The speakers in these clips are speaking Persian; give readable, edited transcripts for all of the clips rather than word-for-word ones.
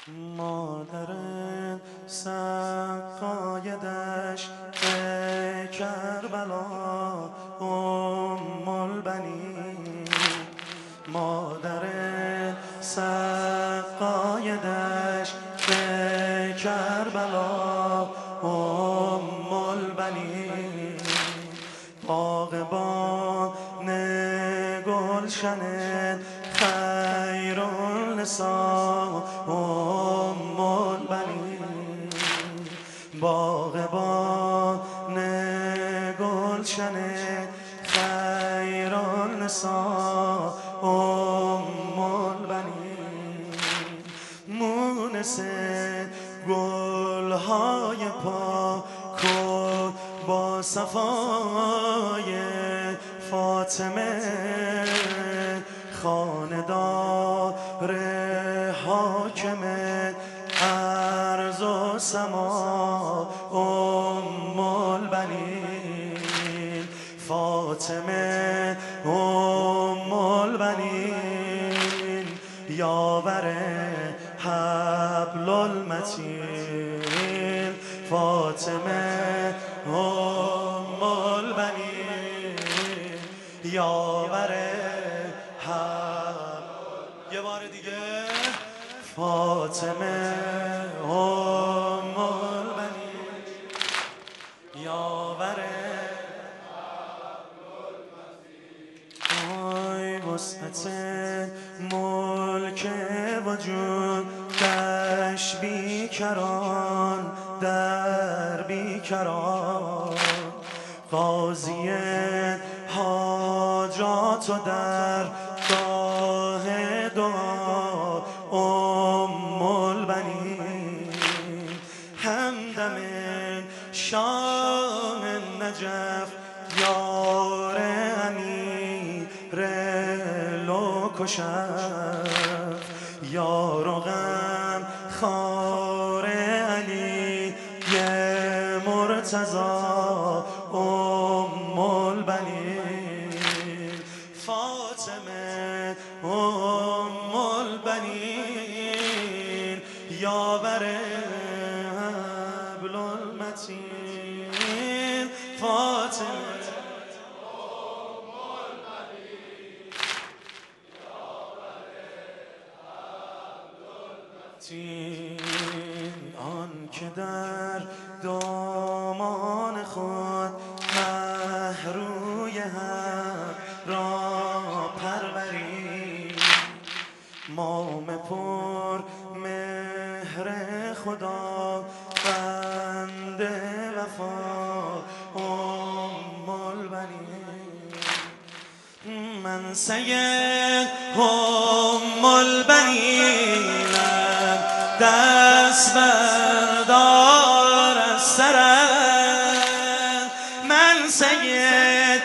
مادر سقای دشت کربلا البنین، مادر سقای دشت کربلا البنین، باغبان گلشن خیرالنسا البنین، باغبان گلشن خیرالنسا البنین، مونس گلهای پاک و با صفای فاطمه، خاندار حاکم ارض و سما البنین، فاطمه البنین، یاور حبل المتین، فاطمه البنین، یاور حبل. یه بار دیگه، فاطمه البنین، یاور ای وسعت ملک وجود دشت بیکران در بیکران، قاضی حاجات و در گاه دعا البنین، همدم شاه نجف یار امیر لوکشف، یار و غم خار علی مرتضا البنین، فاطمه البنین، یاور حبل المتین، فاطمه آن که در دامان خود پهلوی حق را پروری، مام پر مهر خدا بنده وفا البنین، من سید البنینم، دست بردار از سرم، من سید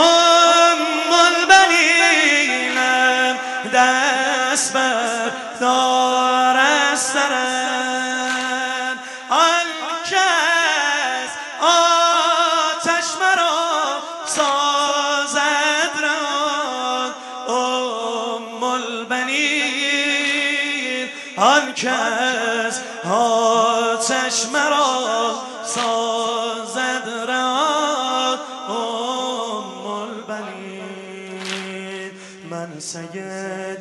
البنینم، دست بردار از سرم، آن کس آتش مرا سازد ران البنین، آن کس آتش مرا سازد ران البنین، من سید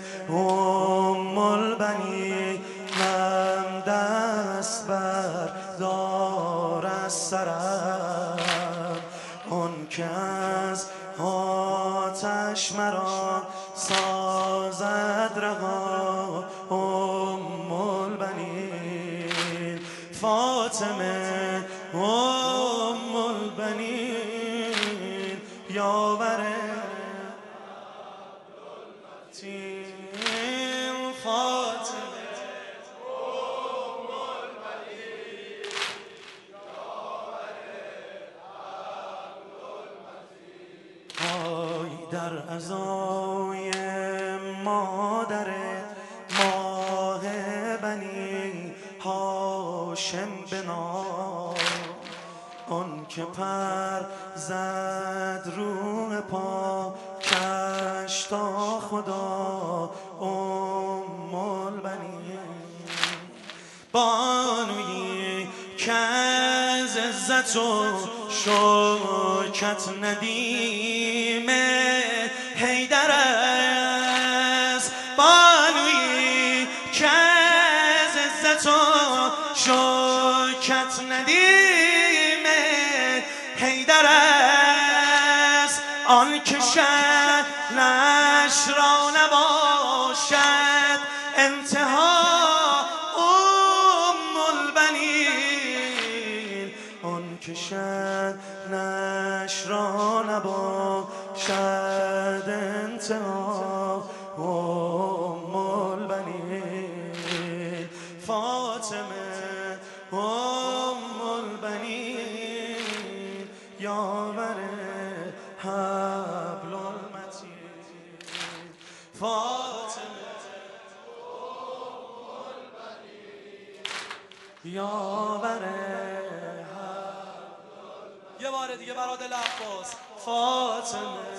البنین، من دست بردار از سرم، آن کس آتش مرا سازد رها البنین، فاطمه البنین، یاور تیم، فاطمه ای در عزای مادرت ماه بنی هاشم بنا، آن که پر زد رو پا کش تا خدا البنین، بانویی که از عزت و شوکت ندیم حیدر است، بانویی که از عزت و شوکت ندیم حیدر است. آن که شأنش را نباشد انتها آن که شأنش را نباشد انتها البنین. فاطمه البنین یاور حبل المتین. فاطمه البنین یاور یه بار دیگه برادر عباس. فاطمه